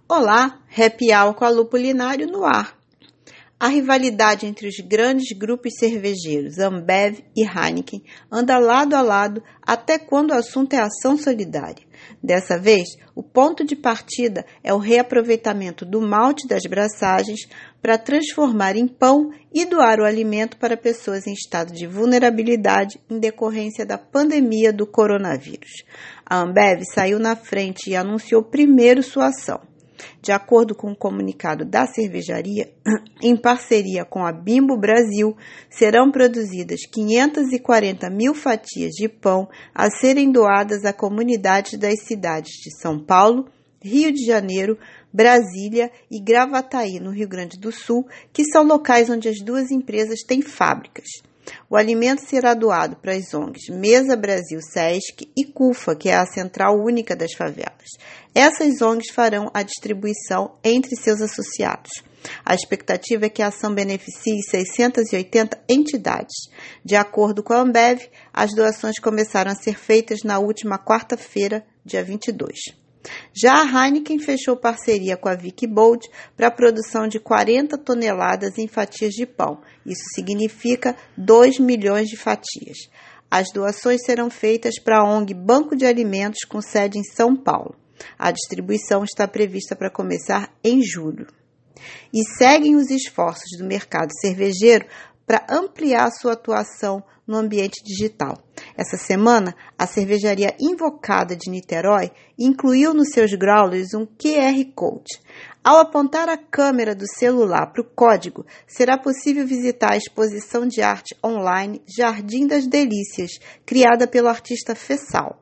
Olá, Happy Hour com a Lupulinário no ar. A rivalidade entre os grandes grupos cervejeiros Ambev e Heineken anda lado a lado até quando o assunto é ação solidária. Dessa vez, o ponto de partida é o reaproveitamento do malte das braçagens para transformar em pão e doar o alimento para pessoas em estado de vulnerabilidade em decorrência da pandemia do coronavírus. A Ambev saiu na frente e anunciou primeiro sua ação. De acordo com o comunicado da cervejaria, em parceria com a Bimbo Brasil, serão produzidas 540 mil fatias de pão a serem doadas a comunidades das cidades de São Paulo, Rio de Janeiro, Brasília e Gravataí, no Rio Grande do Sul, que são locais onde as duas empresas têm fábricas. O alimento será doado para as ONGs Mesa Brasil Sesc e CUFA, que é a Central Única das Favelas. Essas ONGs farão a distribuição entre seus associados. A expectativa é que a ação beneficie 680 entidades. De acordo com a Ambev, as doações começaram a ser feitas na última quarta-feira, dia 22. Já a Heineken fechou parceria com a Wikibold para a produção de 40 toneladas em fatias de pão. Isso significa 2 milhões de fatias. As doações serão feitas para a ONG Banco de Alimentos com sede em São Paulo. A distribuição está prevista para começar em julho. E seguem os esforços do mercado cervejeiro para ampliar sua atuação no ambiente digital. Essa semana, a cervejaria Invocada de Niterói incluiu nos seus growlers um QR Code. Ao apontar a câmera do celular para o código, será possível visitar a exposição de arte online Jardim das Delícias, criada pelo artista Fessal.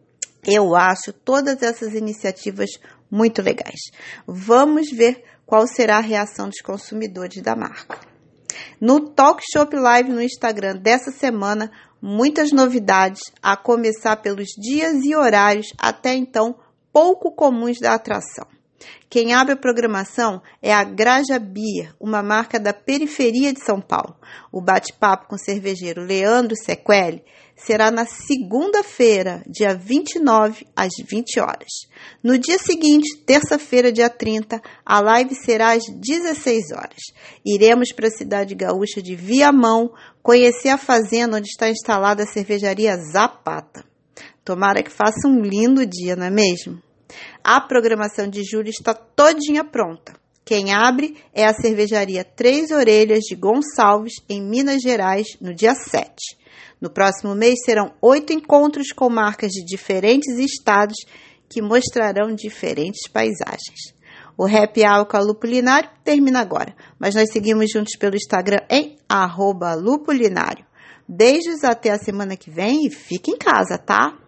Eu acho todas essas iniciativas muito legais. Vamos ver qual será a reação dos consumidores da marca. No Talk Shop Live no Instagram dessa semana, muitas novidades, a começar pelos dias e horários até então pouco comuns da atração. Quem abre a programação é a Graja Beer, uma marca da periferia de São Paulo. O bate-papo com o cervejeiro Leandro Sequeli será na segunda-feira, dia 29, às 20 horas. No dia seguinte, terça-feira, dia 30, a live será às 16 horas. Iremos para a cidade gaúcha de Viamão conhecer a fazenda onde está instalada a cervejaria Zapata. Tomara que faça um lindo dia, não é mesmo? A programação de julho está todinha pronta. Quem abre é a cervejaria Três Orelhas de Gonçalves, em Minas Gerais, no dia 7. No próximo mês serão 8 encontros com marcas de diferentes estados que mostrarão diferentes paisagens. O Happy Hour com a Lupulinário termina agora, mas nós seguimos juntos pelo Instagram em @lupulinário. Beijos, até a semana que vem e fique em casa, tá?